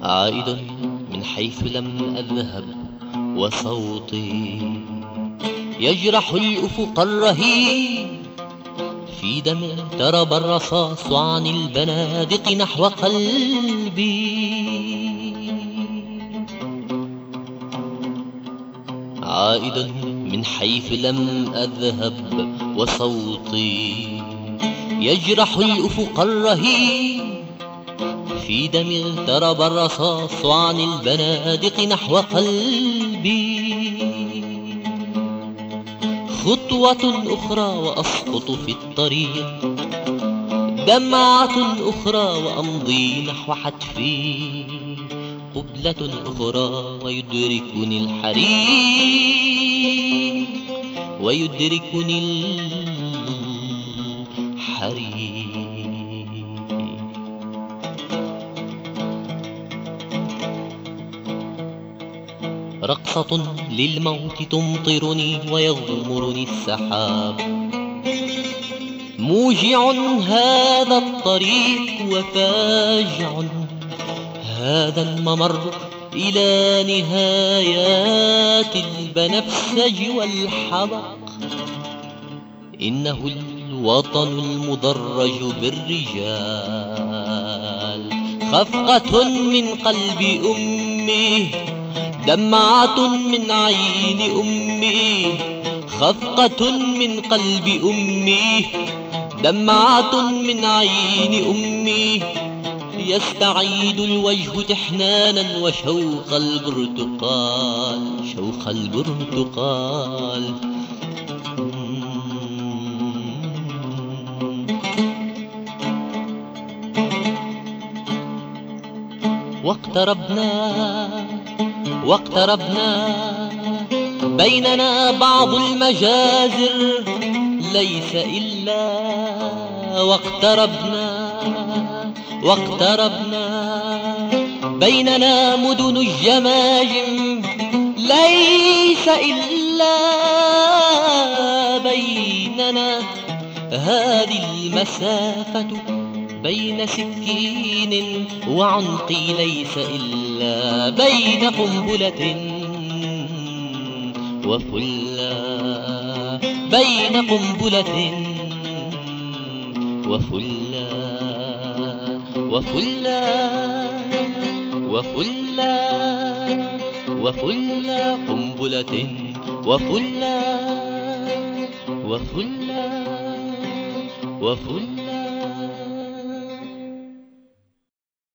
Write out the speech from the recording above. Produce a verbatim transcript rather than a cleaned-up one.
عائد من حيث لم أذهب وصوتي يجرح الأفق الرهيب في دم اغترب الرصاص عن البنادق نحو قلبي. عائد من حيث لم أذهب وصوتي يجرح الأفق الرهيب في دم اغترب الرصاص عن البنادق نحو قلبي. خطوة أخرى وأسقط في الطريق، دمعة أخرى وأمضي نحو حتفي، قبلة أخرى ويدركني الحريق ويدركني الحريق. رقصة للموت تمطرني ويغمرني السحاب، موجع هذا الطريق وفاجع هذا الممر إلى نهايات البنفسج والحبق. إنه الوطن المدرج بالرجال، خفقة من قلب أمي، دمعة من عين أمي، خفقة من قلب أمي، دمعة من عين أمي. يستعيد الوجه تحنانا وشوق البرتقال، شوق البرتقال. واقتربنا واقتربنا بيننا بعض المجازر ليس إلا واقتربنا واقتربنا بيننا مدن الجماجم ليس إلا بيننا هذه المسافة بين سكين وعنقي، ليس إلا بين قنبلة وفلة، بين قنبلة وفلة وفلة وفلة وفلة، قنبلة وفلة وفلة وفلة.